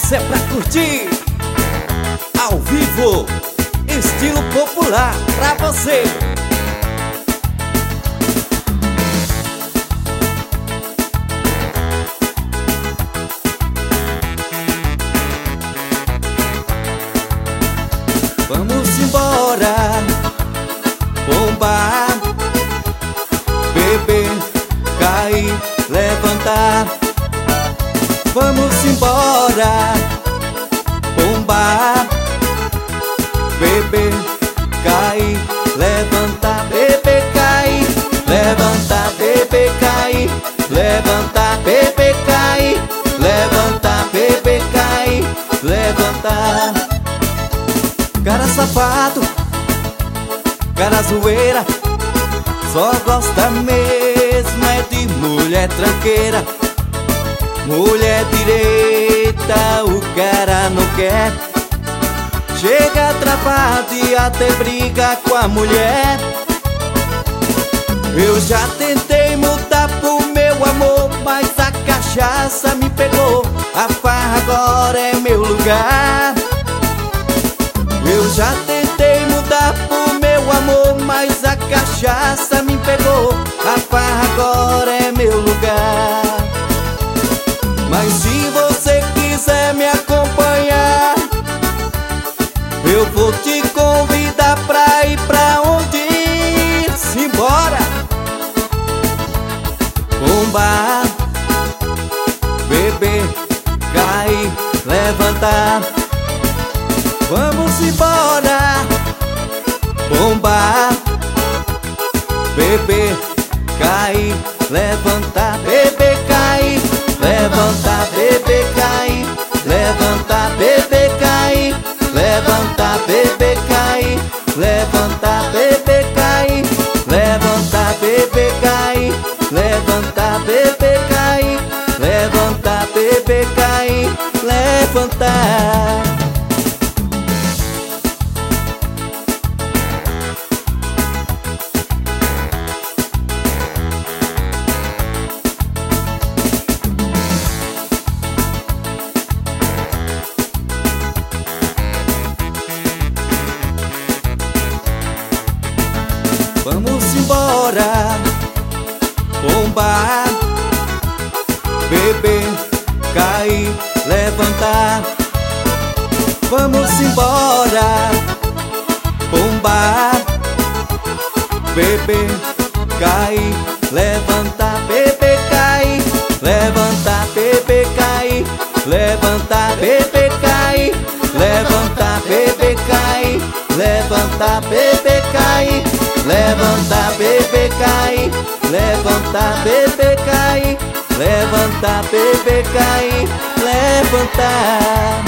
Essa é pra curtir ao vivo, estilo popular pra você. Vamos embora, bombar, beber, cair, levantar. Vamos embora, bombar, beber, cair, levantar, beber, cair, levantar, beber, cair, levantar, beber, cair, levantar, beber, cair, levantar. Cara safado, cara zoeira, só gosta mesmo é de mulher tranqueira. Mulher direita o cara não quer. Chega travado e até briga com a mulher. Eu já tentei mudar pro meu amor, mas a cachaça me pegou. A farra agora é meu lugar. Eu já tentei mudar pro meu amor, mas a cachaça me pegou. A farra agora é meu lugar. Mas se você quiser me acompanhar, eu vou te convidar pra ir pra onde ir. Simbora! Bombar, beber, cair, levantar. Vamos embora, bombar, beber, cair, levantar, beber, cair, levantar, beber, cair, levantar, beber, cair, levantar, beber, cair, levantar, beber, cair, levantar, beber, cair, levantar, beber, cair, levantar, beber, cair, levantar. Vamos embora, bombar, beber, cair, levantar. Vamos embora, bombar, beber, cair, levantar, beber, cair, levantar, beber, cair, levantar, beber, cair, levantar, beber, cair, levantar, beber, cair, levantar, beber, cair, levantar, beber, cair, levantar, beber, cair, levantar.